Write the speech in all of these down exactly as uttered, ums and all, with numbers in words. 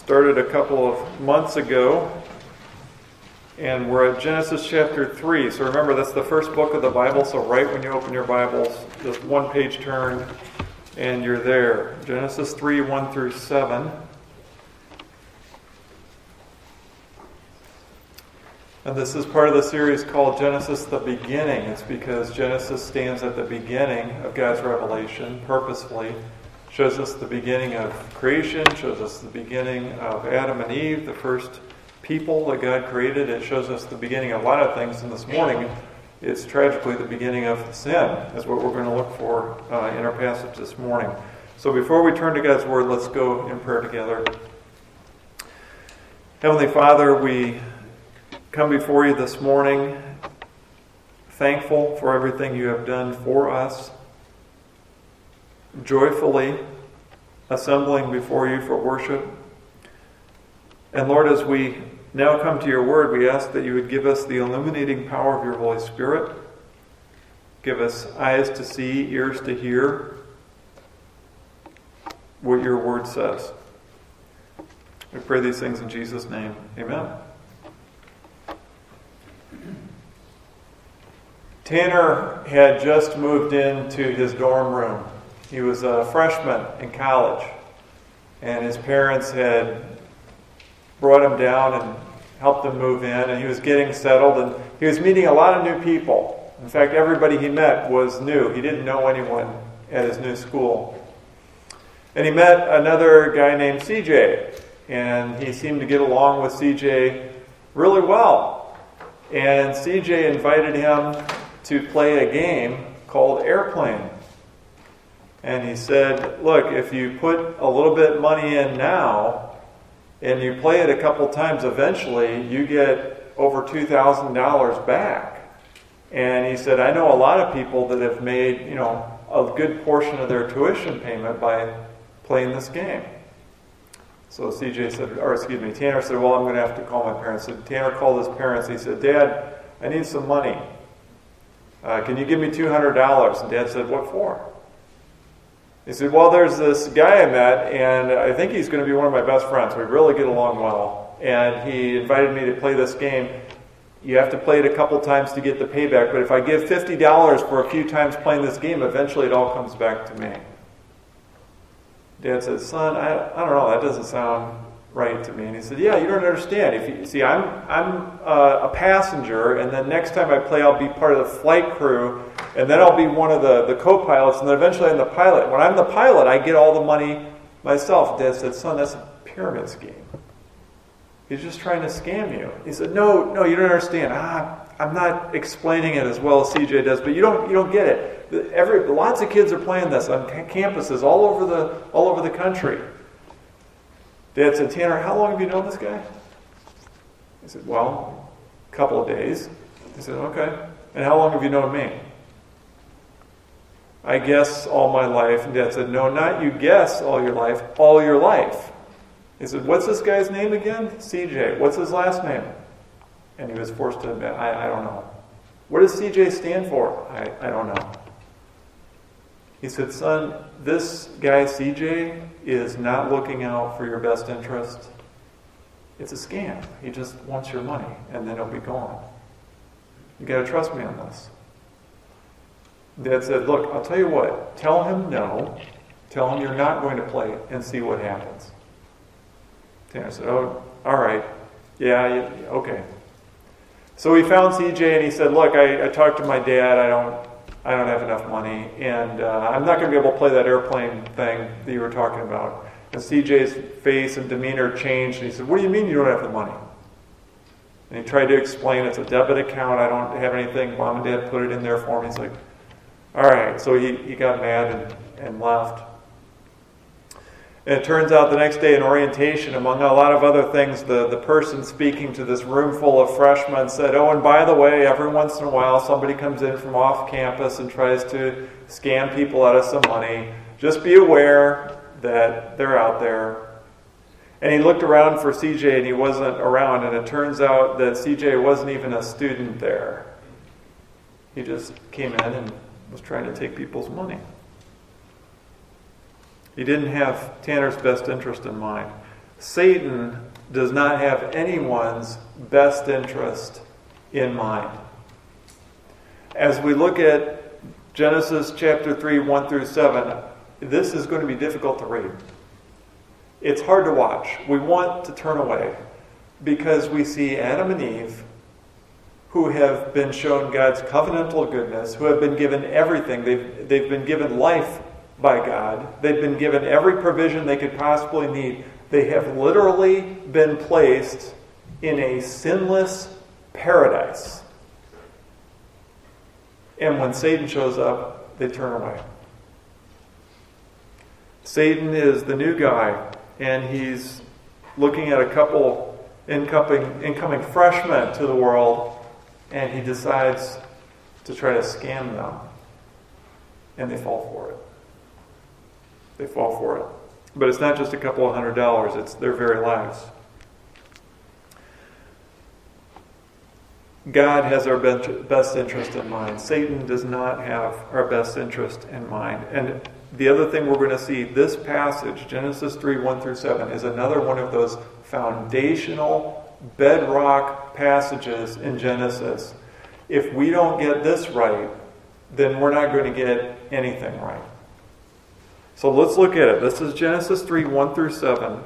started a couple of months ago, and we're at Genesis chapter three. So remember, that's the first book of the Bible, so right when you open your Bibles, just one page turn, and you're there. Genesis three, one through seven. And this is part of the series called Genesis the Beginning. It's because Genesis stands at the beginning of God's revelation, purposefully. Shows us the beginning of creation, shows us the beginning of Adam and Eve, the first people that God created. It shows us the beginning of a lot of things. And this morning, it's tragically the beginning of sin, is what we're going to look for uh, in our passage this morning. So before we turn to God's Word, let's go in prayer together. Heavenly Father, we come before you this morning, thankful for everything you have done for us, joyfully assembling before you for worship. And Lord, as we now come to your word, we ask that you would give us the illuminating power of your Holy Spirit. Give us eyes to see, ears to hear what your word says. We pray these things in Jesus' name. Amen. Tanner had just moved into his dorm room. He was a freshman in college, and his parents had brought him down and helped him move in, and he was getting settled, and he was meeting a lot of new people. In fact, everybody he met was new. He didn't know anyone at his new school. And he met another guy named C J, and he seemed to get along with C J really well. And C J invited him to play a game called Airplane. And he said, look, if you put a little bit of money in now and you play it a couple times, eventually you get over two thousand dollars back. And he said, I know a lot of people that have made, you know, a good portion of their tuition payment by playing this game. So C J said, or excuse me, Tanner said, well, I'm going to have to call my parents. So Tanner called his parents. He said, Dad, I need some money. Uh, can you give me two hundred dollars? And Dad said, what for? He said, well, there's this guy I met, and I think he's going to be one of my best friends. We really get along well. And he invited me to play this game. You have to play it a couple times to get the payback, but if I give fifty dollars for a few times playing this game, eventually it all comes back to me. Dad said, son, I, I don't know, that doesn't sound right to me. And he said, yeah, you don't understand. If you see, I'm I'm uh, a passenger, and then next time I play, I'll be part of the flight crew, and then I'll be one of the, the co-pilots, and then eventually I'm the pilot. When I'm the pilot, I get all the money myself. Dad said, son, that's a pyramid scheme. He's just trying to scam you. He said, no, no, you don't understand. Ah, I'm not explaining it as well as C J does, but you don't you don't get it. Every lots of kids are playing this on campuses all over the all over the country. Dad said, Tanner, how long have you known this guy? He said, well, a couple of days. He said, okay. And how long have you known me? I guess all my life. And Dad said, no, not you guess all your life, all your life. He said, what's this guy's name again? C J. What's his last name? And he was forced to admit, I, I don't know. What does C J stand for? I, I don't know. He said, son, this guy C J is not looking out for your best interest. It's a scam. He just wants your money, and then he'll be gone. You got to trust me on this. Dad said, look, I'll tell you what. Tell him no. Tell him you're not going to play it, and see what happens. Tanner said, oh, all right. Yeah, yeah, okay. So he found C J, and he said, look, I, I talked to my dad. I don't I don't have enough money, and uh, I'm not going to be able to play that airplane thing that you were talking about. And C J's face and demeanor changed, and he said, what do you mean you don't have the money? And he tried to explain, it's a debit account, I don't have anything, Mom and Dad put it in there for me. He's like, all right. So he, he got mad and, and left. And it turns out the next day in orientation, among a lot of other things, the, the person speaking to this room full of freshmen said, oh, and by the way, every once in a while somebody comes in from off campus and tries to scam people out of some money. Just be aware that they're out there. And he looked around for C J, and he wasn't around, and it turns out that C J wasn't even a student there. He just came in and was trying to take people's money. He didn't have Tanner's best interest in mind. Satan does not have anyone's best interest in mind. As we look at Genesis chapter three, one through seven, this is going to be difficult to read. It's hard to watch. We want to turn away because we see Adam and Eve, who have been shown God's covenantal goodness, who have been given everything. They've, they've been given life by God. They've been given every provision they could possibly need. They have literally been placed in a sinless paradise. And when Satan shows up, they turn away. Satan is the new guy, and he's looking at a couple incoming, incoming freshmen to the world, and he decides to try to scam them. And they fall for it. They fall for it. But it's not just a couple of hundred dollars, it's their very lives. God has our best interest in mind. Satan does not have our best interest in mind. And the other thing we're going to see, this passage, Genesis three, one through seven, is another one of those foundational, bedrock passages in Genesis. If we don't get this right, then we're not going to get anything right. So let's look at it. This is Genesis three, one through seven.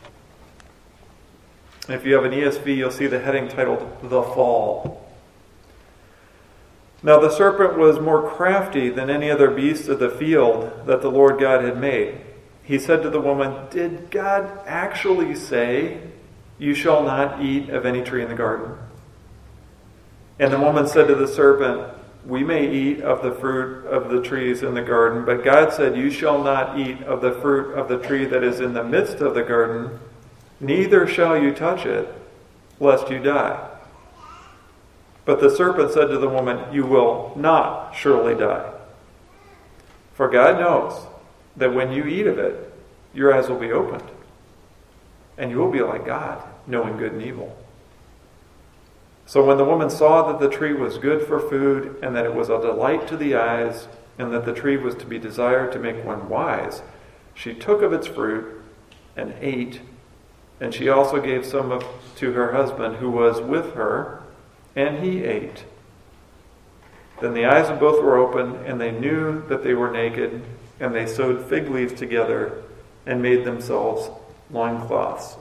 If you have an E S V, you'll see the heading titled, The Fall. Now the serpent was more crafty than any other beast of the field that the Lord God had made. He said to the woman, "Did God actually say, 'You shall not eat of any tree in the garden'?" And the woman said to the serpent, "We may eat of the fruit of the trees in the garden, but God said, 'You shall not eat of the fruit of the tree that is in the midst of the garden, neither shall you touch it, lest you die.' But the serpent said to the woman, 'You will not surely die. For God knows that when you eat of it, your eyes will be opened, and you will be like God, knowing good and evil.' So when the woman saw that the tree was good for food, and that it was a delight to the eyes, and that the tree was to be desired to make one wise, she took of its fruit and ate, and she also gave some of to her husband who was with her, and he ate. Then the eyes of both were opened, and they knew that they were naked, and they sewed fig leaves together and made themselves loincloths."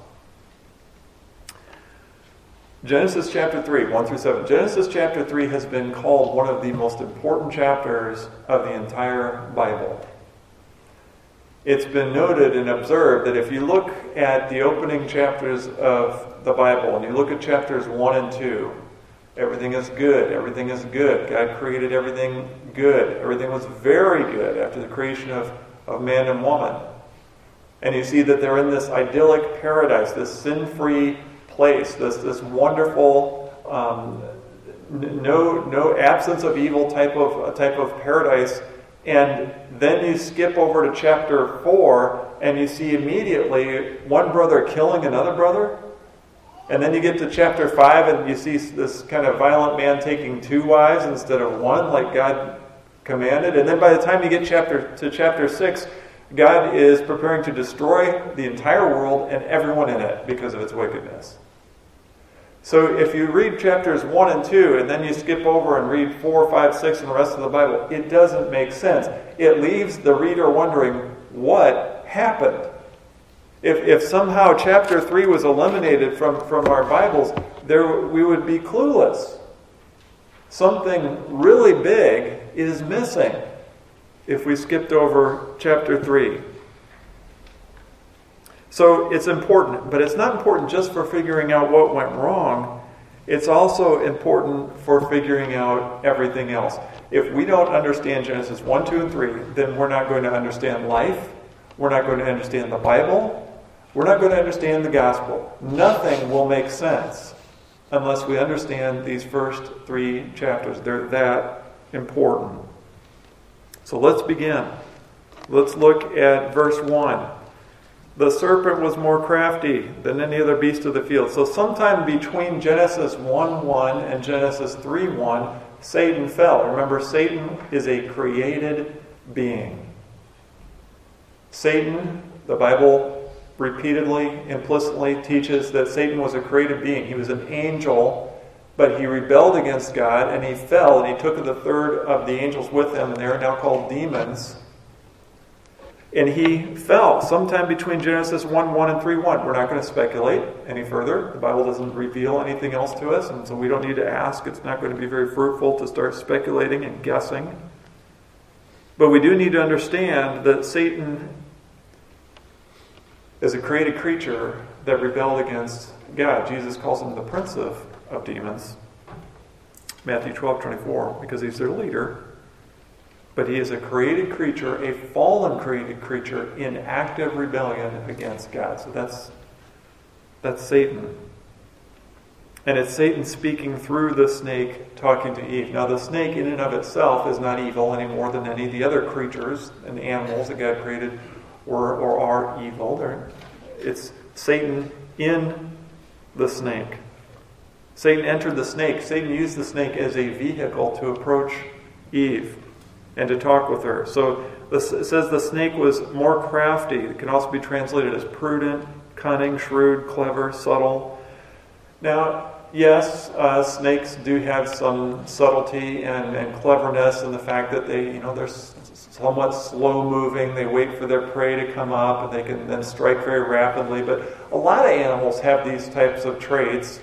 Genesis chapter three, one through seven. Genesis chapter three has been called one of the most important chapters of the entire Bible. It's been noted and observed that if you look at the opening chapters of the Bible, and you look at chapters one and two, everything is good, everything is good. God created everything good. Everything was very good after the creation of, of man and woman. And you see that they're in this idyllic paradise, this sin-free place, this this wonderful, um, no no absence of evil type of type of paradise. And then you skip over to chapter four, and you see immediately one brother killing another brother. And then you get to chapter five, and you see this kind of violent man taking two wives instead of one, like God commanded. And then by the time you get chapter to chapter six, God is preparing to destroy the entire world and everyone in it because of its wickedness. So if you read chapters one and two, and then you skip over and read four, five, six, and the rest of the Bible, it doesn't make sense. It leaves the reader wondering, what happened? If if somehow chapter three was eliminated from, from our Bibles, there we would be clueless. Something really big is missing if we skipped over chapter three. So it's important, but it's not important just for figuring out what went wrong. It's also important for figuring out everything else. If we don't understand Genesis one, two, and three, then we're not going to understand life. We're not going to understand the Bible. We're not going to understand the gospel. Nothing will make sense unless we understand these first three chapters. They're that important. So let's begin. Let's look at verse one. The serpent was more crafty than any other beast of the field. So sometime between Genesis one one and Genesis three one, Satan fell. Remember, Satan is a created being. Satan, the Bible repeatedly, implicitly teaches that Satan was a created being. He was an angel, but he rebelled against God, and he fell, and he took the third of the angels with him, and they are now called demons. And he fell sometime between Genesis one one and three one. We're not going to speculate any further. The Bible doesn't reveal anything else to us, and so we don't need to ask. It's not going to be very fruitful to start speculating and guessing. But we do need to understand that Satan is a created creature that rebelled against God. Jesus calls him the prince of, of demons. Matthew twelve twenty-four, because he's their leader. But he is a created creature, a fallen created creature in active rebellion against God. So that's that's Satan. And it's Satan speaking through the snake, talking to Eve. Now the snake in and of itself is not evil any more than any of the other creatures and animals that God created were or are evil. They're, it's Satan in the snake. Satan entered the snake. Satan used the snake as a vehicle to approach Eve and to talk with her. So this, it says the snake was more crafty. It can also be translated as prudent, cunning, shrewd, clever, subtle. Now, yes, uh, snakes do have some subtlety and, and cleverness in the fact that they, you know, they're somewhat slow-moving. They wait for their prey to come up, and they can then strike very rapidly. But a lot of animals have these types of traits.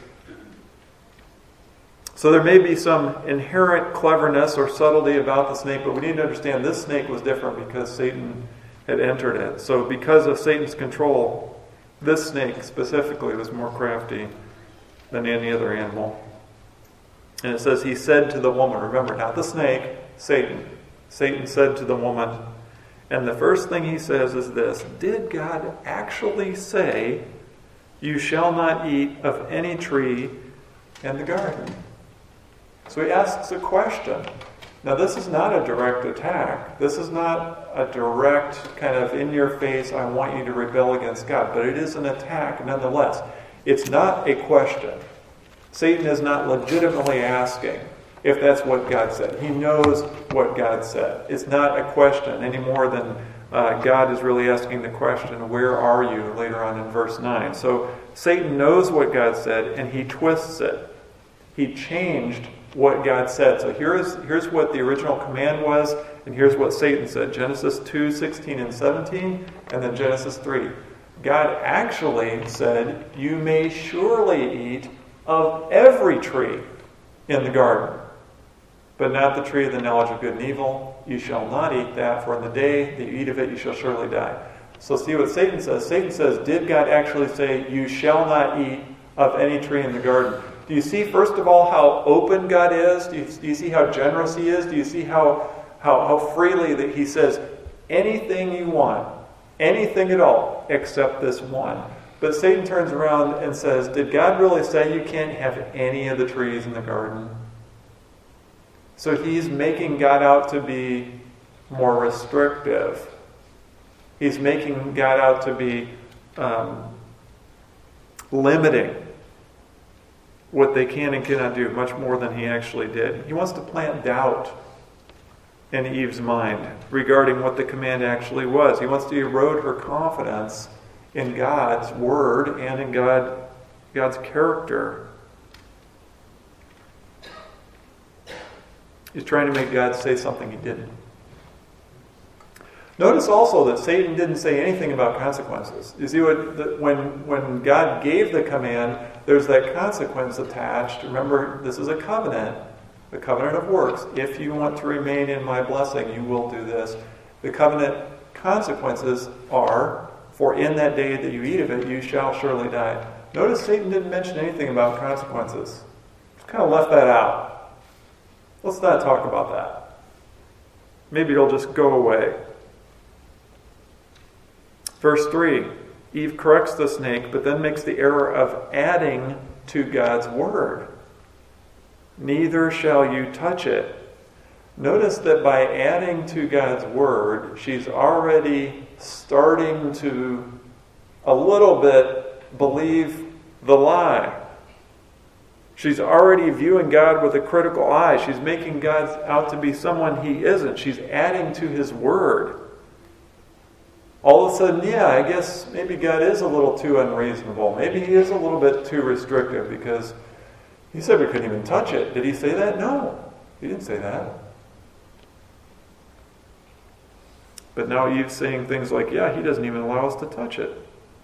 So there may be some inherent cleverness or subtlety about the snake, but we need to understand this snake was different because Satan had entered it. So because of Satan's control, this snake specifically was more crafty than any other animal. And it says, he said to the woman, remember, not the snake, Satan. Satan said to the woman, and the first thing he says is this, did God actually say, you shall not eat of any tree in the garden? So he asks a question. Now this is not a direct attack. This is not a direct kind of in your face, I want you to rebel against God. But it is an attack nonetheless. It's not a question. Satan is not legitimately asking if that's what God said. He knows what God said. It's not a question any more than uh, God is really asking the question, where are you, later on in verse nine. So Satan knows what God said and he twists it. He changed what God said. So here's, here's what the original command was, and here's what Satan said. Genesis two, sixteen and seventeen, and then Genesis three. God actually said, you may surely eat of every tree in the garden, but not the tree of the knowledge of good and evil. You shall not eat that, for in the day that you eat of it, you shall surely die. So see what Satan says. Satan says, did God actually say, you shall not eat of any tree in the garden? Do you see, first of all, how open God is? Do you, do you see how generous he is? Do you see how, how, how freely that he says, anything you want, anything at all, except this one? But Satan turns around and says, did God really say you can't have any of the trees in the garden? So he's making God out to be more restrictive. He's making God out to be um, limiting what they can and cannot do, much more than he actually did. He wants to plant doubt in Eve's mind regarding what the command actually was. He wants to erode her confidence in God's word and in God, God's character. He's trying to make God say something he didn't. Notice also that Satan didn't say anything about consequences. You see, what the, when, when God gave the command, there's that consequence attached. Remember, this is a covenant, the covenant of works. If you want to remain in my blessing, you will do this. The covenant consequences are, for in that day that you eat of it, you shall surely die. Notice Satan didn't mention anything about consequences. Just kind of left that out. Let's not talk about that. Maybe it'll just go away. Verse three, Eve corrects the snake, but then makes the error of adding to God's word. Neither shall you touch it. Notice that by adding to God's word, she's already starting to a little bit believe the lie. She's already viewing God with a critical eye. She's making God out to be someone he isn't. She's adding to his word. all of a sudden, yeah, I guess maybe God is a little too unreasonable. Maybe he is a little bit too restrictive because he said we couldn't even touch it. Did he say that? No, he didn't say that. But now Eve's saying things like, yeah, he doesn't even allow us to touch it.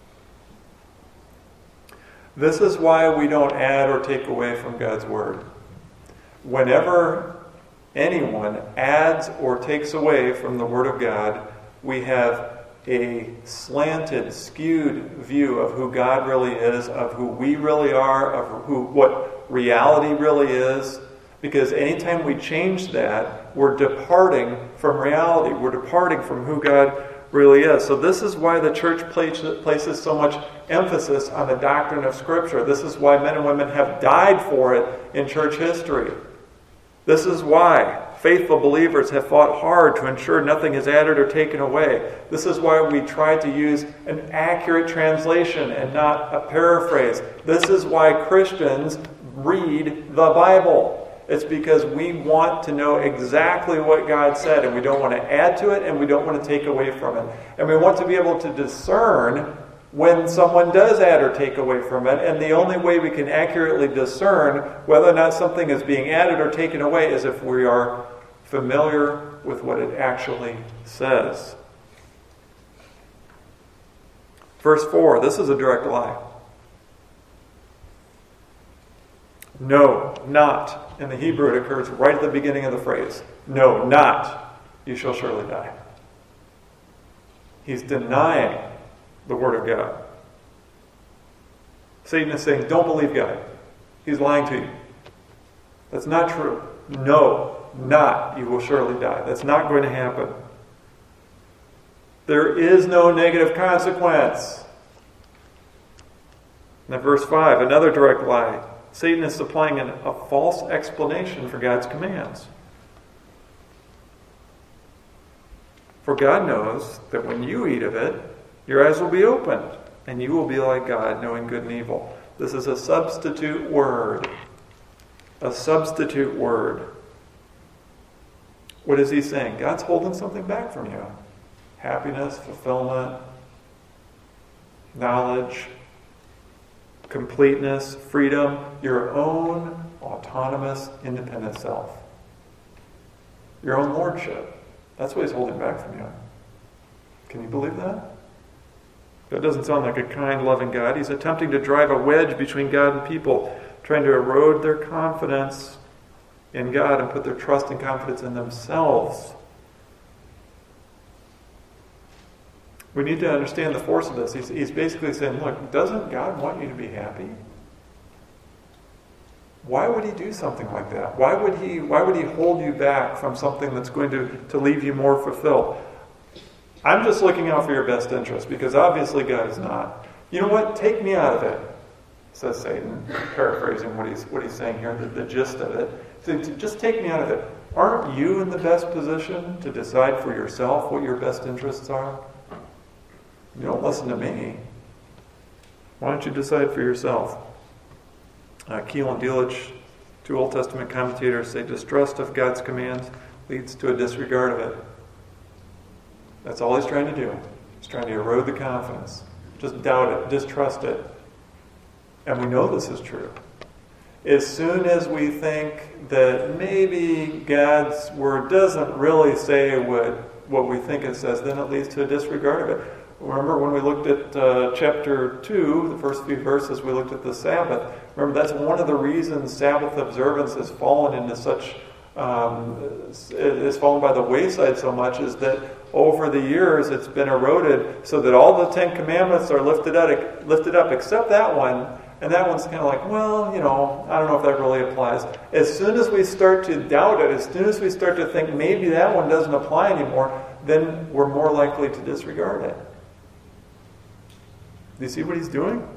This is why we don't add or take away from God's Word. Whenever anyone adds or takes away from the Word of God, we have a slanted, skewed view of who God really is, of who we really are, of who what reality really is. Because anytime we change that, we're departing from reality. We're departing from who God really is. So this is why the church places so much emphasis on the doctrine of Scripture. This is why men and women have died for it in church history. This is why faithful believers have fought hard to ensure nothing is added or taken away. This is why we try to use an accurate translation and not a paraphrase. This is why Christians read the Bible. It's because we want to know exactly what God said, and we don't want to add to it, and we don't want to take away from it. And we want to be able to discern when someone does add or take away from it, and the only way we can accurately discern whether or not something is being added or taken away is if we are familiar with what it actually says. Verse four, this is a direct lie. No, not. In the Hebrew, it occurs right at the beginning of the phrase. No, not. You shall surely die. He's denying the Word of God. Satan is saying, don't believe God. He's lying to you. That's not true. No, not. You will surely die. That's not going to happen. There is no negative consequence. Now, verse five, another direct lie. Satan is supplying an, a false explanation for God's commands. For God knows that when you eat of it, your eyes will be opened, and you will be like God, knowing good and evil. This is a substitute word. A substitute word. What is he saying? God's holding something back from you. Happiness, fulfillment, knowledge, completeness, freedom, your own autonomous, independent self. Your own lordship. That's what he's holding back from you. Can you believe that? That doesn't sound like a kind, loving God. He's attempting to drive a wedge between God and people, trying to erode their confidence in God and put their trust and confidence in themselves. We need to understand the force of this. He's, he's basically saying, look, doesn't God want you to be happy? Why would he do something like that? Why would he, why would he hold you back from something that's going to, to leave you more fulfilled? I'm just looking out for your best interest, because obviously God is not. You know what? Take me out of it, says Satan, paraphrasing what he's, what he's saying here, the, the gist of it. So just take me out of it. Aren't you in the best position to decide for yourself what your best interests are? You don't listen to me. Why don't you decide for yourself? Uh, Keel and Delitzsch, two Old Testament commentators, say distrust of God's commands leads to a disregard of it. That's all he's trying to do. He's trying to erode the confidence. Just doubt it. Distrust it. And we know this is true. As soon as we think that maybe God's Word doesn't really say what, what we think it says, then it leads to a disregard of it. Remember when we looked at uh, chapter two, the first few verses, we looked at the Sabbath. Remember, that's one of the reasons Sabbath observance has fallen into such, um, has fallen by the wayside so much, is that over the years it's been eroded so that all the Ten Commandments are lifted up, lifted up except that one. And that one's kind of like, well, you know, I don't know if that really applies. As soon as we start to doubt it, as soon as we start to think maybe that one doesn't apply anymore, then we're more likely to disregard it. Do you see what he's doing?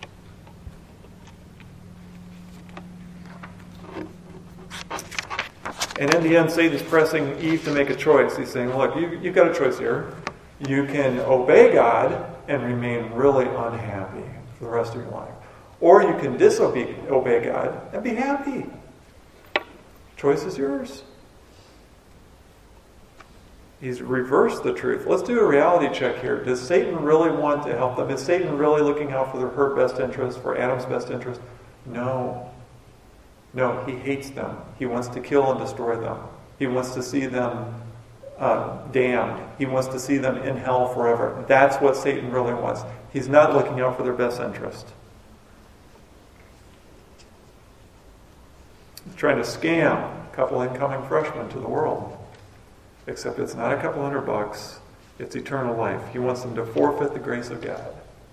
And in the end, Satan's pressing Eve to make a choice. He's saying, look, you, you've got a choice here. You can obey God and remain really unhappy for the rest of your life. Or you can disobey obey God and be happy. Choice is yours. He's reversed the truth. Let's do a reality check here. Does Satan really want to help them? Is Satan really looking out for her best interest, for Adam's best interest? No. No, he hates them. He wants to kill and destroy them. He wants to see them uh, damned. He wants to see them in hell forever. That's what Satan really wants. He's not looking out for their best interest. He's trying to scam a couple incoming freshmen to the world. Except it's not a couple hundred bucks. It's eternal life. He wants them to forfeit the grace of God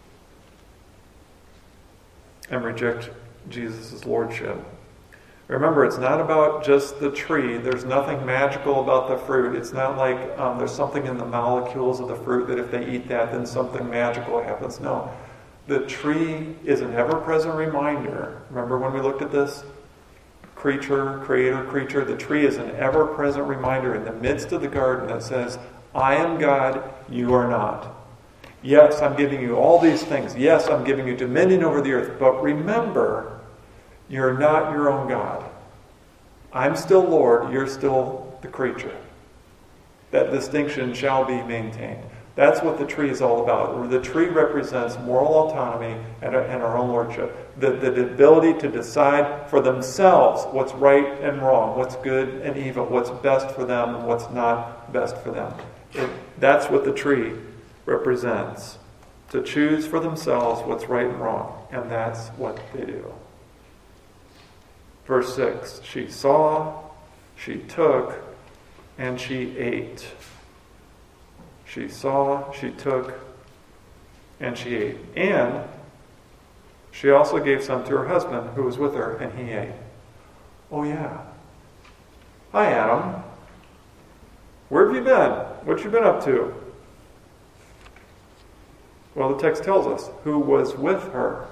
and reject Jesus' lordship. Remember, it's not about just the tree. There's nothing magical about the fruit. It's not like um, there's something in the molecules of the fruit that if they eat that, then something magical happens. No. The tree is an ever-present reminder. Remember when we looked at this? Creature, creator, creature. The tree is an ever-present reminder in the midst of the garden that says, I am God, you are not. Yes, I'm giving you all these things. Yes, I'm giving you dominion over the earth. But remember, you're not your own God. I'm still Lord, you're still the creature. That distinction shall be maintained. That's what the tree is all about. The tree represents moral autonomy and, and our own lordship. The, the ability to decide for themselves what's right and wrong, what's good and evil, what's best for them and what's not best for them. It, that's what the tree represents. To choose for themselves what's right and wrong. And that's what they do. Verse six, she saw, she took, and she ate. She saw, she took, and she ate. And she also gave some to her husband who was with her, and he ate. Oh yeah. Hi, Adam. Where have you been? What you been up to? Well, the text tells us who was with her.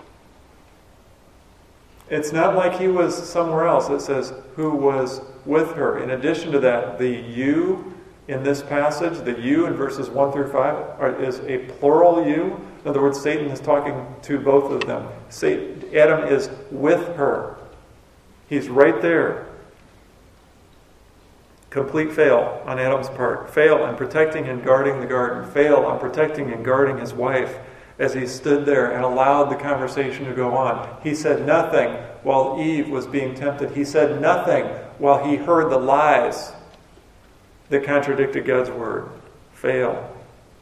It's not like he was somewhere else. It says who was with her. In addition to that, the you in this passage, the you in verses one through five, are, is a plural you. In other words, Satan is talking to both of them. Satan, Adam is with her. He's right there. Complete fail on Adam's part. Fail on protecting and guarding the garden. Fail on protecting and guarding his wife as he stood there and allowed the conversation to go on. He said nothing while Eve was being tempted. He said nothing while he heard the lies that contradicted God's word. Fail.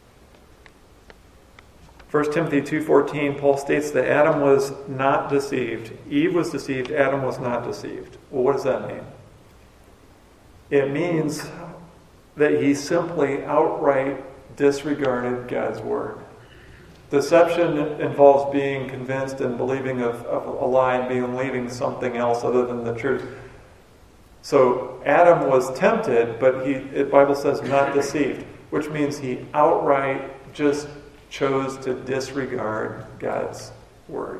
First Timothy two fourteen, Paul states that Adam was not deceived. Eve was deceived, Adam was not deceived. Well, what does that mean? It means that he simply outright disregarded God's word. Deception involves being convinced and believing of, of a lie and believing something else other than the truth. So Adam was tempted, but he, the Bible says not deceived, which means he outright just chose to disregard God's word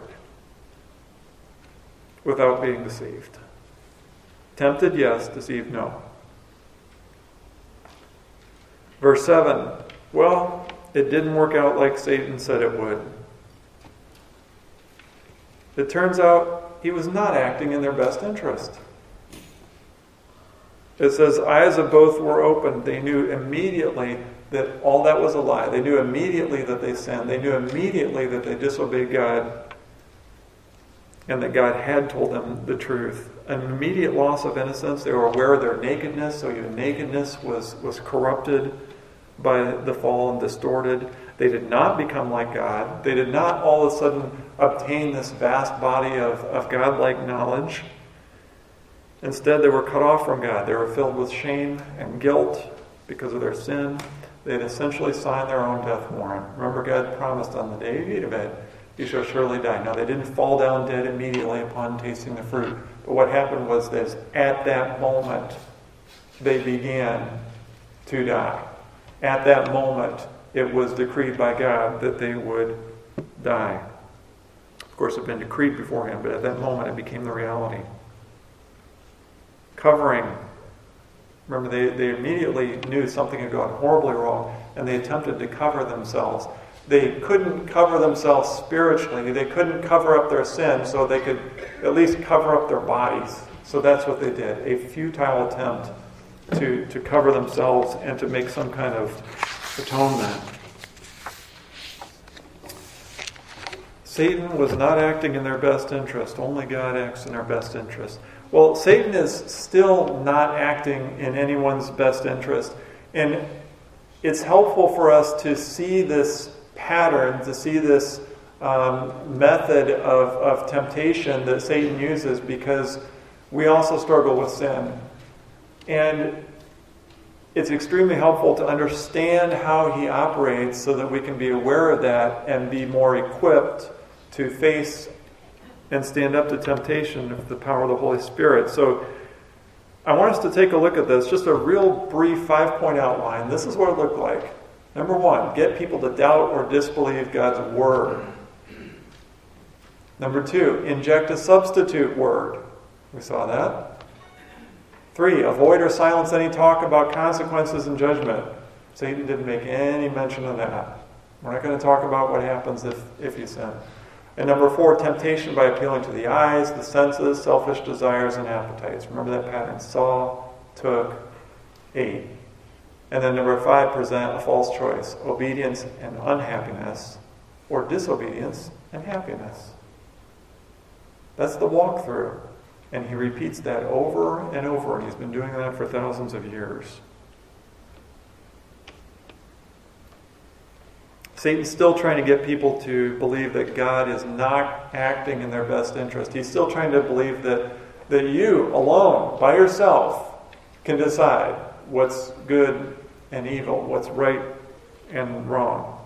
without being deceived. Tempted, yes. Deceived, no. Verse seven. Well, it didn't work out like Satan said it would. It turns out he was not acting in their best interest. It says, eyes of both were opened. They knew immediately that all that was a lie. They knew immediately that they sinned. They knew immediately that they disobeyed God and that God had told them the truth. An immediate loss of innocence. They were aware of their nakedness, so even nakedness was, was corrupted by the fall and distorted. They did not become like God. They did not all of a sudden obtain this vast body of, of God-like knowledge. Instead, they were cut off from God. They were filled with shame and guilt because of their sin. They had essentially signed their own death warrant. Remember, God promised on the day you eat of it, you shall surely die. Now, they didn't fall down dead immediately upon tasting the fruit. But what happened was this: at that moment, they began to die. At that moment, it was decreed by God that they would die. Of course, it had been decreed beforehand, but at that moment, it became the reality. Covering. Remember, they, they immediately knew something had gone horribly wrong, and they attempted to cover themselves. They couldn't cover themselves spiritually. They couldn't cover up their sin, so they could at least cover up their bodies. So that's what they did. A futile attempt to, to cover themselves and to make some kind of atonement. Satan was not acting in their best interest. Only God acts in our best interest. Well, Satan is still not acting in anyone's best interest. And it's helpful for us to see this pattern, to see this um, method of, of temptation that Satan uses, because we also struggle with sin. And it's extremely helpful to understand how he operates so that we can be aware of that and be more equipped to face and stand up to temptation with the power of the Holy Spirit. So I want us to take a look at this, just a real brief five-point outline. This is what it looked like. Number one, get people to doubt or disbelieve God's word. Number two, inject a substitute word. We saw that. Three, avoid or silence any talk about consequences and judgment. Satan didn't make any mention of that. We're not going to talk about what happens if, if you sin. And number four, temptation by appealing to the eyes, the senses, selfish desires, and appetites. Remember that pattern. Saw, took, ate. And then number five, present a false choice. Obedience and unhappiness, or disobedience and happiness. That's the walkthrough. And he repeats that over and over. And he's been doing that for thousands of years. Satan's still trying to get people to believe that God is not acting in their best interest. He's still trying to believe that, that you alone, by yourself, can decide what's good and evil, what's right and wrong.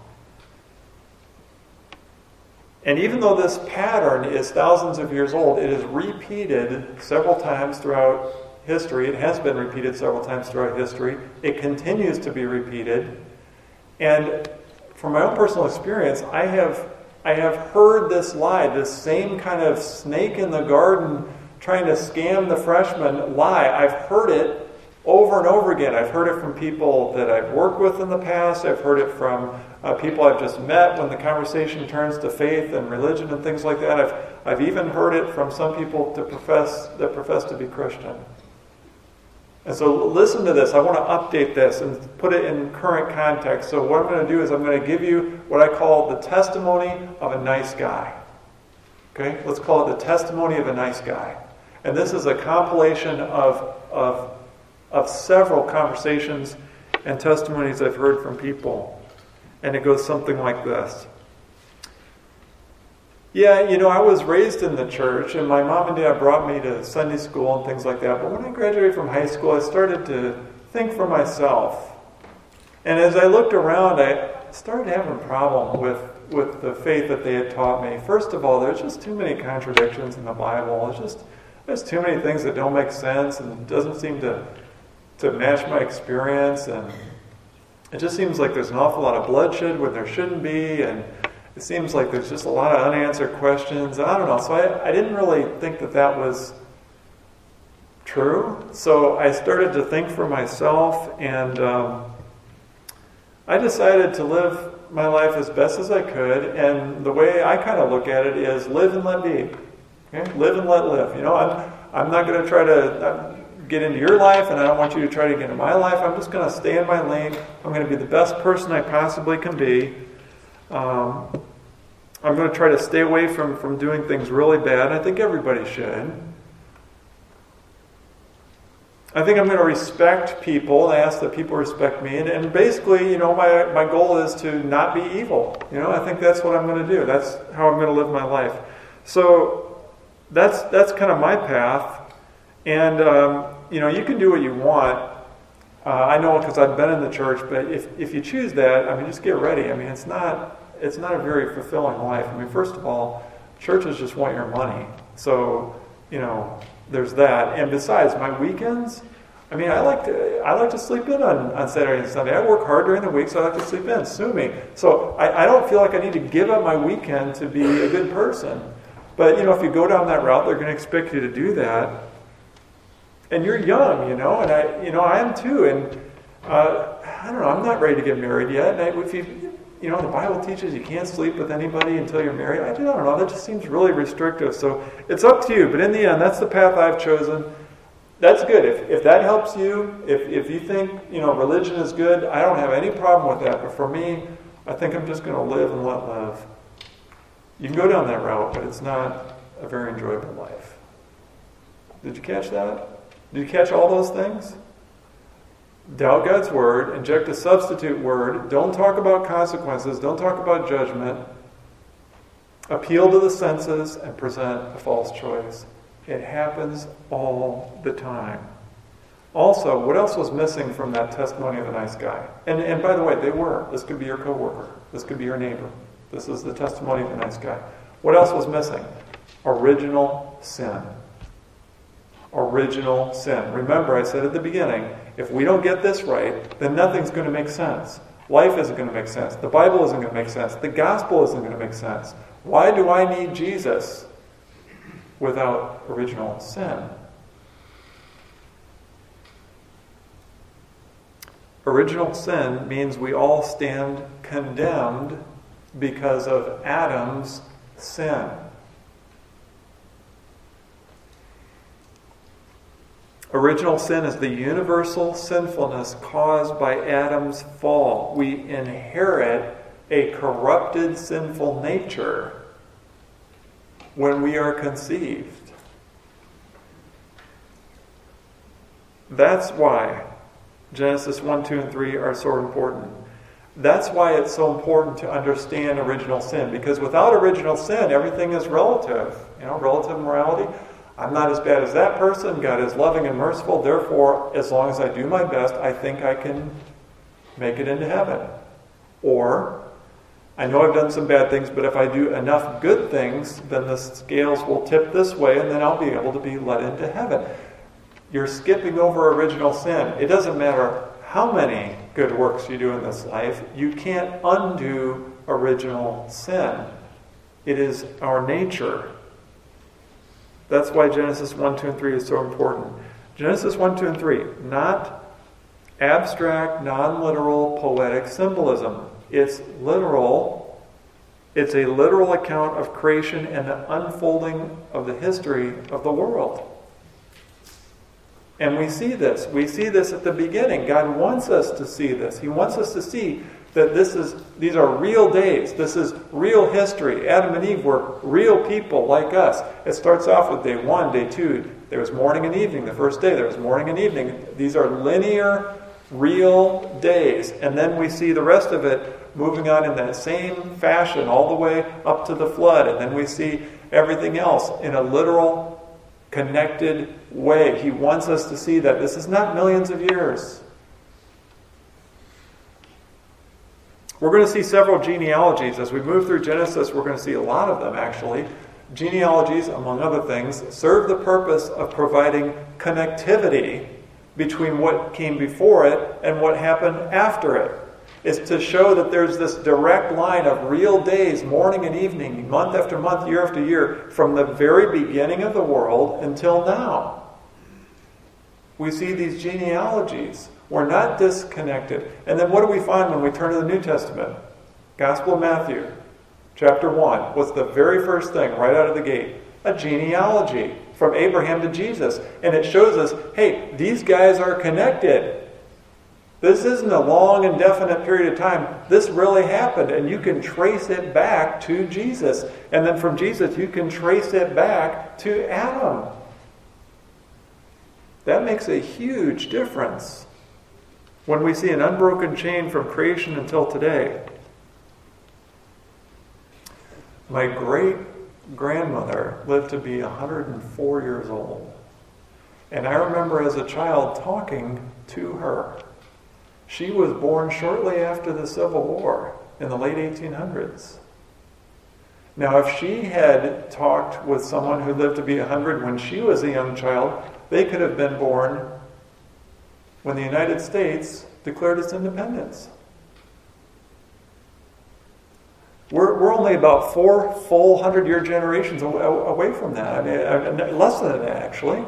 And even though this pattern is thousands of years old, it is repeated several times throughout history. It has been repeated several times throughout history. It continues to be repeated. And from my own personal experience, I have I have heard this lie, this same kind of snake in the garden trying to scam the freshman lie. I've heard it over and over again. I've heard it from people that I've worked with in the past. I've heard it from uh, people I've just met when the conversation turns to faith and religion and things like that. I've I've even heard it from some people to profess that profess to be Christian. And so listen to this. I want to update this and put it in current context. So what I'm going to do is I'm going to give you what I call the testimony of a nice guy. Okay? Let's call it the testimony of a nice guy. And this is a compilation of, of, of several conversations and testimonies I've heard from people. And it goes something like this. Yeah, you know, I was raised in the church, and my mom and dad brought me to Sunday school and things like that. But when I graduated from high school, I started to think for myself. And as I looked around, I started having a problem with, with the faith that they had taught me. First of all, there's just too many contradictions in the Bible. It's just there's too many things that don't make sense and doesn't seem to, to match my experience. And it just seems like there's an awful lot of bloodshed where there shouldn't be, and it seems like there's just a lot of unanswered questions. I don't know. So I, I didn't really think that that was true. So I started to think for myself, and um, I decided to live my life as best as I could. And the way I kind of look at it is live and let be. Okay? Live and let live. You know, I'm I'm not going to try to get into your life, and I don't want you to try to get into my life. I'm just going to stay in my lane. I'm going to be the best person I possibly can be. Um, I'm going to try to stay away from, from doing things really bad. I think everybody should. I think I'm going to respect people and ask that people respect me. And, and basically, you know, my, my goal is to not be evil. You know, I think that's what I'm going to do. That's how I'm going to live my life. So that's that's kind of my path. And, um, you know, you can do what you want. Uh, I know because I've been in the church, but if, if you choose that, I mean, just get ready. I mean, it's not... It's not a very fulfilling life. I mean, first of all, churches just want your money. So, you know, there's that. And besides, my weekends, I mean, I like to I like to sleep in on, on Saturday and Sunday. I work hard during the week, so I like to sleep in. Sue me. So I, I don't feel like I need to give up my weekend to be a good person. But, you know, if you go down that route, they're going to expect you to do that. And you're young, you know, and I, you know, I am too. And uh, I don't know, I'm not ready to get married yet. And I, if you... You know, the Bible teaches you can't sleep with anybody until you're married. I don't know. That just seems really restrictive. So it's up to you. But in the end, that's the path I've chosen. That's good. If if that helps you, if if you think, you know, religion is good, I don't have any problem with that. But for me, I think I'm just going to live and let live. You can go down that route, but it's not a very enjoyable life. Did you catch that? Did you catch all those things? Doubt God's word, inject a substitute word, don't talk about consequences, don't talk about judgment, appeal to the senses, and present a false choice. It happens all the time. Also, what else was missing from that testimony of the nice guy? And, and by the way, they were. This could be your coworker. This could be your neighbor. This is the testimony of the nice guy. What else was missing? Original sin. Original sin. Remember, I said at the beginning, if we don't get this right, then nothing's going to make sense. Life isn't going to make sense. The Bible isn't going to make sense. The gospel isn't going to make sense. Why do I need Jesus without original sin? Original sin means we all stand condemned because of Adam's sin. Original sin is the universal sinfulness caused by Adam's fall. We inherit a corrupted, sinful nature when we are conceived. That's why Genesis one, two, and three are so important. That's why it's so important to understand original sin, because without original sin, everything is relative. You know, relative morality. I'm not as bad as that person. God is loving and merciful. Therefore, as long as I do my best, I think I can make it into heaven. Or, I know I've done some bad things, but if I do enough good things, then the scales will tip this way, and then I'll be able to be let into heaven. You're skipping over original sin. It doesn't matter how many good works you do in this life. You can't undo original sin. It is our nature. That's why Genesis one, two, and three is so important. Genesis one, two, and three, not abstract, non-literal, poetic symbolism. It's literal. It's a literal account of creation and the unfolding of the history of the world. And we see this. We see this at the beginning. God wants us to see this. He wants us to see that this is these are real days. This is real history. Adam and Eve were real people like us. It starts off with day one, day two. There was morning and evening. The first day there was morning and evening. These are linear, real days. And then we see the rest of it moving on in that same fashion all the way up to the flood. And then we see everything else in a literal, connected way. He wants us to see that this is not millions of years. We're going to see several genealogies. As we move through Genesis, we're going to see a lot of them, actually. Genealogies, among other things, serve the purpose of providing connectivity between what came before it and what happened after it. It's to show that there's this direct line of real days, morning and evening, month after month, year after year, from the very beginning of the world until now. We see these genealogies. We're not disconnected. And then what do we find when we turn to the New Testament? Gospel of Matthew, chapter one. What's the very first thing right out of the gate? A genealogy from Abraham to Jesus. And it shows us, hey, these guys are connected. This isn't a long, indefinite period of time. This really happened, and you can trace it back to Jesus. And then from Jesus, you can trace it back to Adam. That makes a huge difference when we see an unbroken chain from creation until today. My great-grandmother lived to be one hundred four years old. And I remember as a child talking to her. She was born shortly after the Civil War in the late eighteen hundreds. Now, if she had talked with someone who lived to be one hundred when she was a young child, they could have been born when the United States declared its independence. We're, we're only about four full hundred-year generations away from that. I mean, less than that, actually.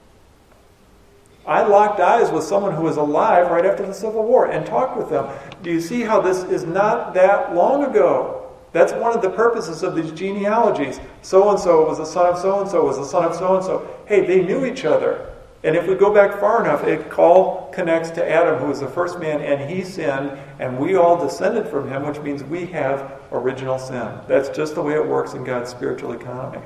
I locked eyes with someone who was alive right after the Civil War and talked with them. Do you see how this is not that long ago? That's one of the purposes of these genealogies. So-and-so was the son of so-and-so, was the son of so-and-so. Hey, they knew each other. And if we go back far enough, it all connects to Adam, who was the first man, and he sinned, and we all descended from him, which means we have original sin. That's just the way it works in God's spiritual economy.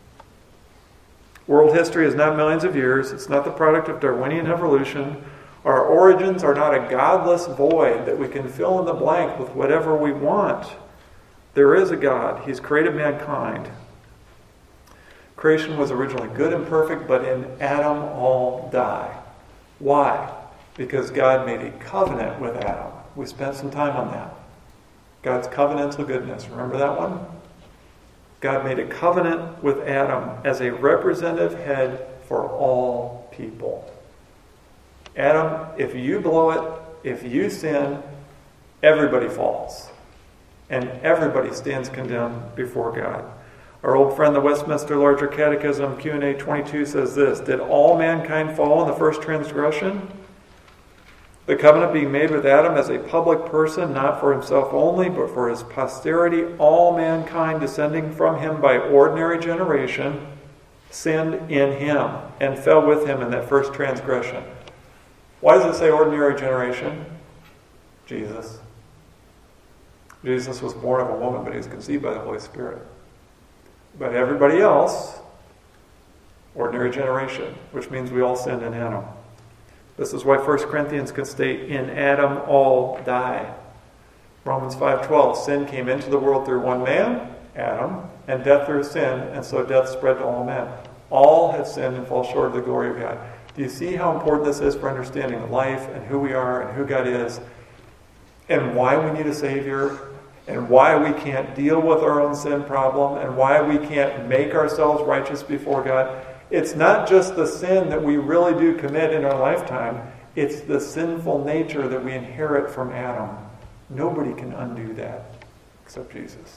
World history is not millions of years. It's not the product of Darwinian evolution. Our origins are not a godless void that we can fill in the blank with whatever we want. There is a God. He's created mankind. Creation was originally good and perfect, but in Adam all die. Why? Because God made a covenant with Adam. We spent some time on that. God's covenantal goodness. Remember that one? God made a covenant with Adam as a representative head for all people. Adam, if you blow it, if you sin, everybody falls. And everybody stands condemned before God. Our old friend, the Westminster Larger Catechism, Q and A twenty-two, says this: did all mankind fall in the first transgression? The covenant being made with Adam as a public person, not for himself only, but for his posterity, all mankind descending from him by ordinary generation, sinned in him and fell with him in that first transgression. Why does it say ordinary generation? Jesus. Jesus was born of a woman, but he was conceived by the Holy Spirit. But everybody else, ordinary generation, which means we all sinned in Adam. This is why First Corinthians can state, in Adam all die. Romans five twelve, sin came into the world through one man, Adam, and death through sin, and so death spread to all men. All have sinned and fall short of the glory of God. Do you see how important this is for understanding life and who we are and who God is, and why we need a Savior, and why we can't deal with our own sin problem, and why we can't make ourselves righteous before God? It's not just the sin that we really do commit in our lifetime. It's the sinful nature that we inherit from Adam. Nobody can undo that except Jesus.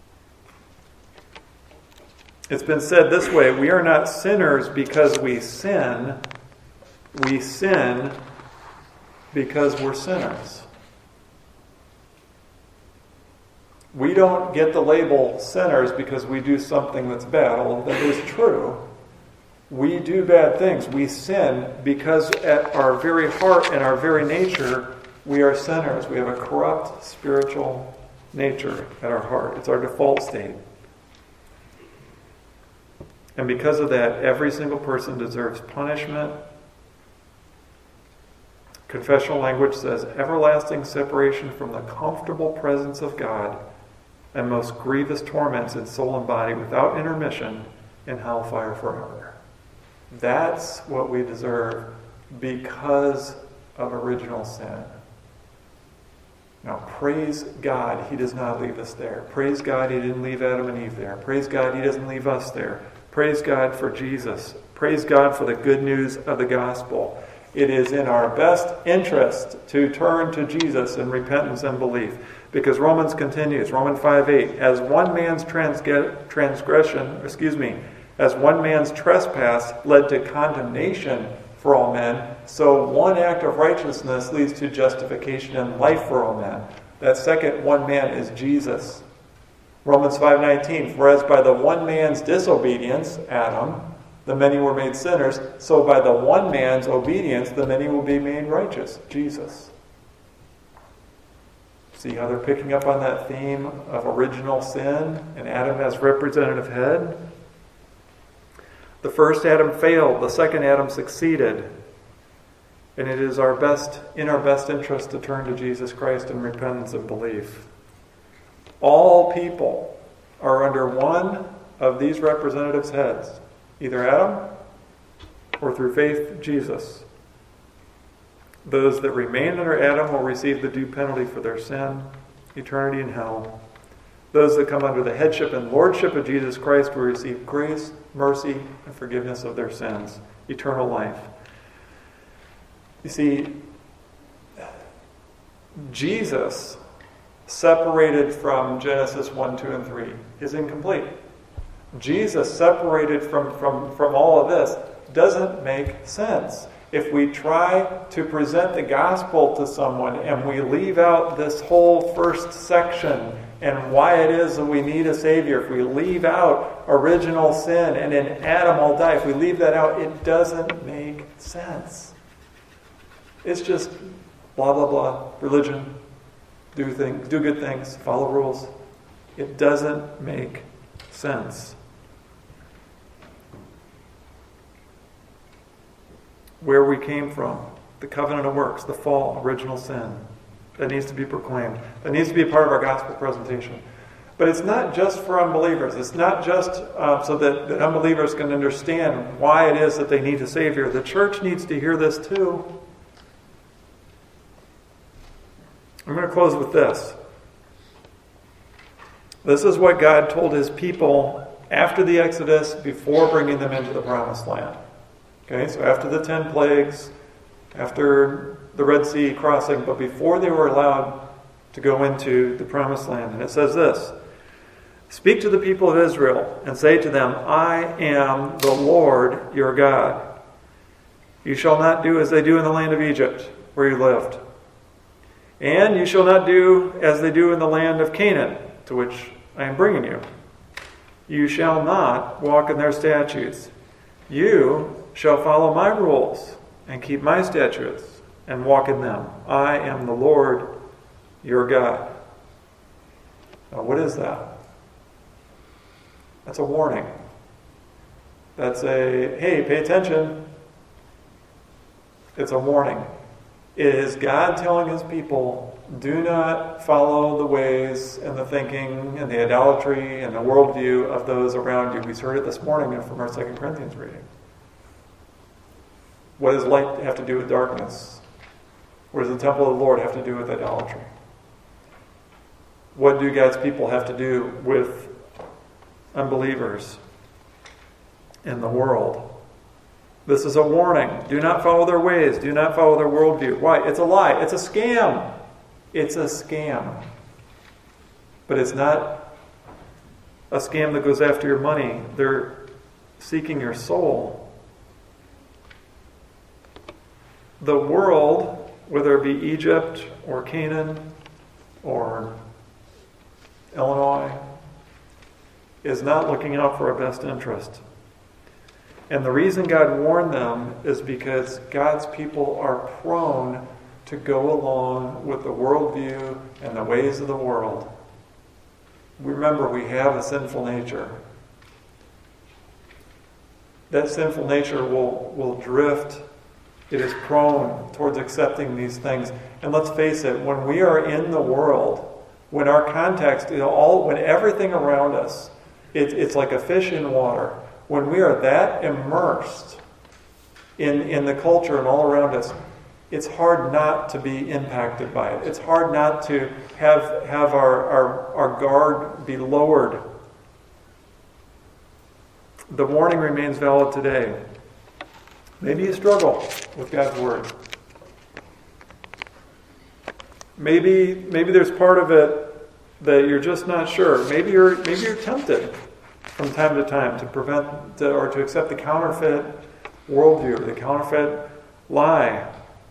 It's been said this way: we are not sinners because we sin. We sin because we're sinners. We don't get the label sinners because we do something that's bad, although that is true. We do bad things. We sin because at our very heart and our very nature, we are sinners. We have a corrupt spiritual nature at our heart. It's our default state. And because of that, every single person deserves punishment. Confessional language says everlasting separation from the comfortable presence of God and most grievous torments in soul and body without intermission in hellfire forever. That's what we deserve because of original sin. Now, praise God, He does not leave us there. Praise God, He didn't leave Adam and Eve there. Praise God, He doesn't leave us there. Praise God for Jesus. Praise God for the good news of the gospel. It is in our best interest to turn to Jesus in repentance and belief. Because Romans continues, Romans five eight, as one man's transge- transgression, excuse me, as one man's trespass led to condemnation for all men, so one act of righteousness leads to justification and life for all men. That second one man is Jesus. Romans five nineteen, for as by the one man's disobedience, Adam, the many were made sinners, so by the one man's obedience, the many will be made righteous, Jesus. See how they're picking up on that theme of original sin and Adam as representative head? The first Adam failed, the second Adam succeeded. And it is our best, in our best interest to turn to Jesus Christ in repentance and belief. All people are under one of these representatives' heads, either Adam or through faith, Jesus. Those that remain under Adam will receive the due penalty for their sin, eternity in hell. Those that come under the headship and lordship of Jesus Christ will receive grace, mercy, and forgiveness of their sins, eternal life. You see, Jesus, separated from Genesis one, two, and three, is incomplete. Jesus, separated from, from, from all of this, doesn't make sense. If we try to present the gospel to someone and we leave out this whole first section and why it is that we need a Savior. If we leave out original sin and in Adam all die, if we leave that out, it doesn't make sense. It's just blah, blah, blah. Religion. Do things, do good things. Follow rules. It doesn't make sense. Where we came from, the covenant of works, the fall, original sin, that needs to be proclaimed. That needs to be a part of our gospel presentation. But it's not just for unbelievers. It's not just uh, so that, that unbelievers can understand why it is that they need a Savior. The church needs to hear this too. I'm going to close with this. This is what God told His people after the Exodus, before bringing them into the Promised Land. Okay, so after the ten plagues, after the Red Sea crossing, but before they were allowed to go into the Promised Land. And it says this: "Speak to the people of Israel and say to them, I am the Lord your God. You shall not do as they do in the land of Egypt, where you lived. And you shall not do as they do in the land of Canaan, to which I am bringing you. You shall not walk in their statutes. You shall follow my rules and keep my statutes and walk in them. I am the Lord your God." Now, what is that? That's a warning. That's a, hey, pay attention. It's a warning. It is God telling His people, do not follow the ways and the thinking and the idolatry and the worldview of those around you. We heard it this morning from our Second Corinthians reading. What does light have to do with darkness? What does the temple of the Lord have to do with idolatry? What do God's people have to do with unbelievers in the world? This is a warning. Do not follow their ways. Do not follow their worldview. Why? It's a lie. It's a scam. It's a scam. But it's not a scam that goes after your money. They're seeking your soul. The world, whether it be Egypt or Canaan or Illinois, is not looking out for our best interest. And the reason God warned them is because God's people are prone to go along with the worldview and the ways of the world. Remember, we have a sinful nature. That sinful nature will, will drift. It is prone towards accepting these things. And let's face it, when we are in the world, when our context, you know, all, when everything around us, it, it's like a fish in water. When we are that immersed in, in the culture and all around us, it's hard not to be impacted by it. It's hard not to have, have our, our, our guard be lowered. The warning remains valid today. Maybe you struggle with God's Word. Maybe, maybe there's part of it that you're just not sure. Maybe you're, maybe you're tempted from time to time to prevent to, or to accept the counterfeit worldview, the counterfeit lie.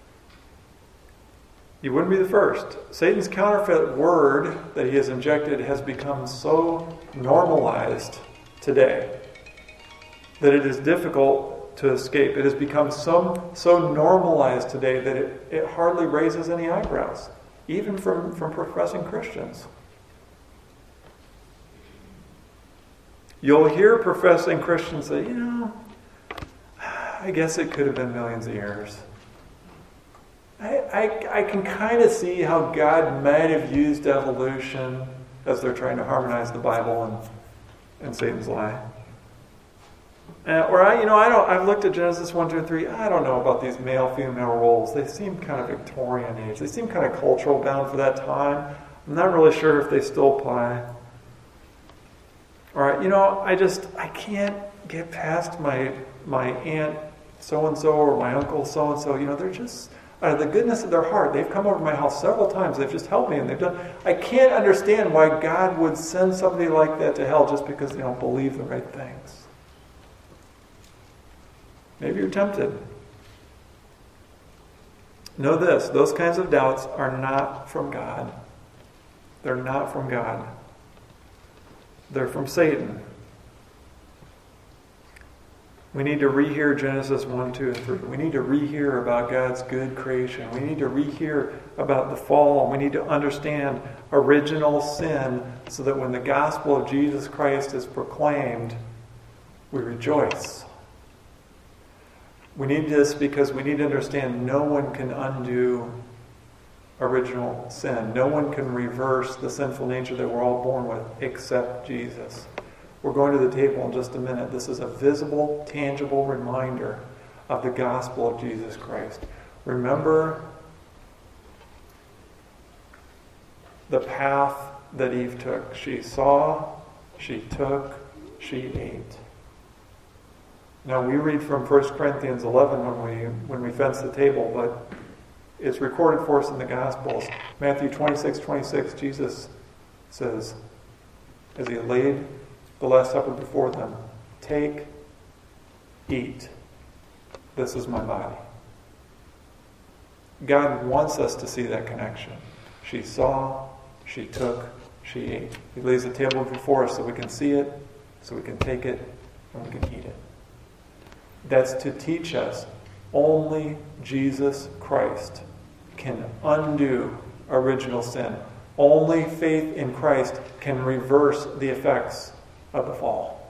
You wouldn't be the first. Satan's counterfeit word that he has injected has become so normalized today that it is difficult to escape. It has become so, so normalized today that it, it hardly raises any eyebrows, even from, from professing Christians. You'll hear professing Christians say, you know, I guess it could have been millions of years. I, I, I can kind of see how God might have used evolution as they're trying to harmonize the Bible and, and Satan's lie. Uh, or I, you know, I don't. I've looked at Genesis one, two, and three. I don't know about these male-female roles. They seem kind of Victorian age. They seem kind of cultural bound for that time. I'm not really sure if they still apply. All right, you know, I just I can't get past my my aunt so and so or my uncle so and so. You know, they're just. Out of the goodness of their heart, they've come over to my house several times. They've just helped me, and they've done. I can't understand why God would send somebody like that to hell just because they don't believe the right things. Maybe you're tempted. Know this: those kinds of doubts are not from God. They're not from God. They're from Satan. We need to rehear Genesis one, two, and three. We need to rehear about God's good creation. We need to rehear about the fall. We need to understand original sin so that when the gospel of Jesus Christ is proclaimed, we rejoice. We need this because we need to understand no one can undo original sin. No one can reverse the sinful nature that we're all born with except Jesus. We're going to the table in just a minute. This is a visible, tangible reminder of the gospel of Jesus Christ. Remember the path that Eve took. She saw, she took, she ate. Now we read from First Corinthians eleven when we when we fence the table, but it's recorded for us in the Gospels. Matthew twenty-six, twenty-six, Jesus says, as he laid the Last Supper before them, take, eat. This is my body. God wants us to see that connection. She saw, she took, she ate. He lays the table before us so we can see it, so we can take it, and we can eat it. That's to teach us only Jesus Christ can undo original sin. Only faith in Christ can reverse the effects of the fall.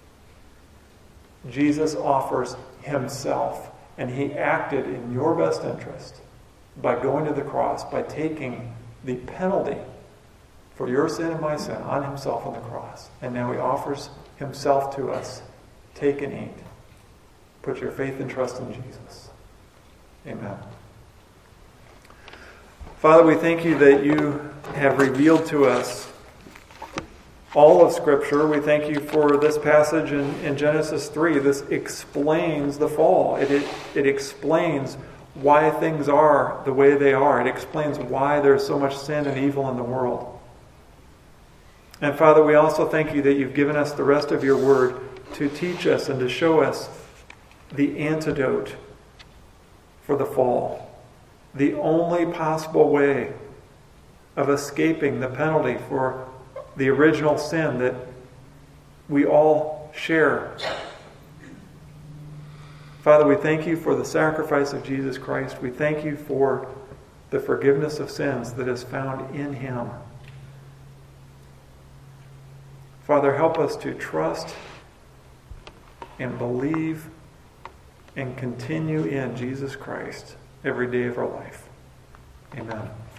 Jesus offers himself, and he acted in your best interest by going to the cross, by taking the penalty for your sin and my sin on himself on the cross. And now he offers himself to us. Take and eat. Put your faith and trust in Jesus. Amen. Father, we thank you that you have revealed to us all of Scripture. We thank you for this passage in, in Genesis three. This explains the fall. It, it, it explains why things are the way they are. It explains why there's so much sin and evil in the world. And Father, we also thank you that you've given us the rest of your word to teach us and to show us the antidote for the fall. The only possible way of escaping the penalty for the original sin that we all share. Father, we thank you for the sacrifice of Jesus Christ. We thank you for the forgiveness of sins that is found in him. Father, help us to trust and believe and continue in Jesus Christ every day of our life. Amen.